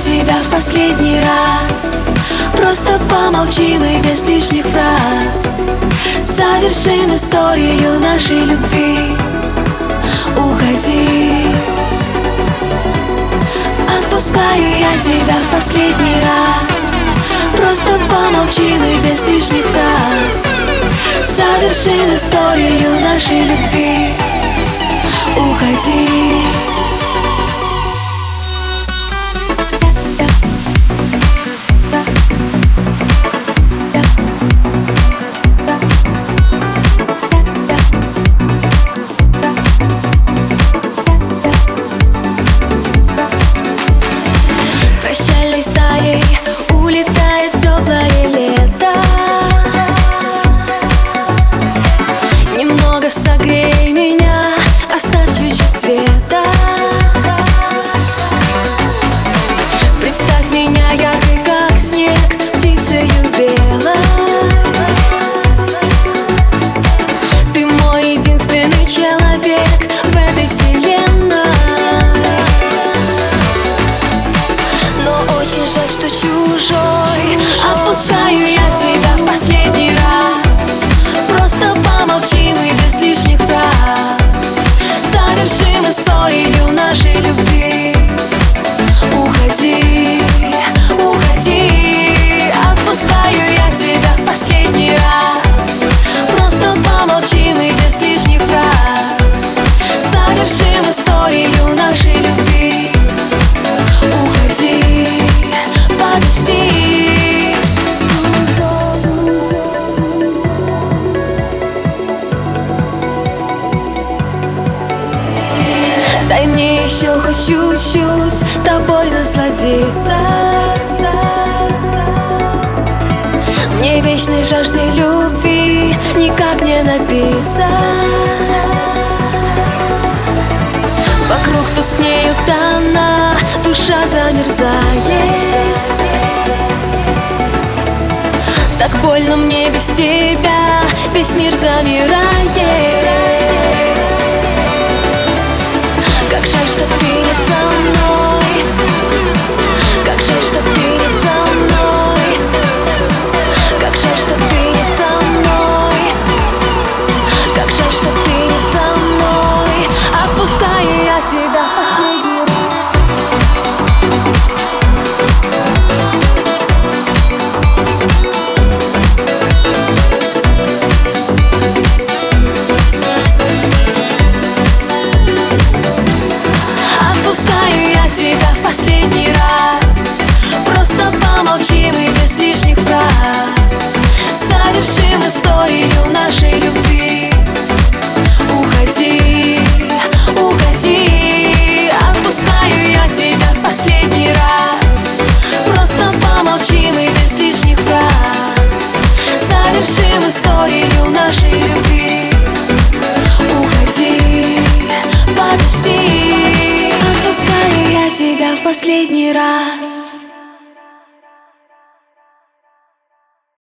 тебя в последний раз. Просто помолчим и без лишних фраз совершим историю нашей любви. Уходи, отпускаю я тебя в последний раз. Просто помолчим и без лишних фраз совершим историю нашей любви. Уходи. Прощальной стаей улетает теплое лето. Немного согрей меня, оставь чуть-чуть света. Представь меня яркой, как снег, птицею белой. Ты мой единственный человек в этой вселенной. Но очень жаль, что чужой. Отпускаю я тебя в последний раз. Просто помолчим и без лишних фраз совершим историю нашей любви. Уходи, уходи. Отпускаю я тебя в последний раз. Просто помолчим и без лишних фраз совершим историю нашей любви. Уходи, подожди. Дай мне еще хоть чуть-чуть тобой насладиться. Мне вечной жаждой любви никак не напиться. Вокруг тускнеют тона, душа замерзает. Так больно мне без тебя, весь мир замирает. Как жаль, что ты не со мной. Как жаль, что ты не со мной. Как жаль, что ты не со мной. Как жаль, что ты не со мной. Отпускаю я тебя в последний раз. Отпускаю я тебя в последний раз. Просто помолчим и без лишних фраз совершим историю нашей любви. Уходи, уходи. Отпускаю я тебя в последний раз. Просто помолчим и без лишних фраз совершим историю нашей любви. Уходи, подожди. Отпускаю я тебя в последний раз.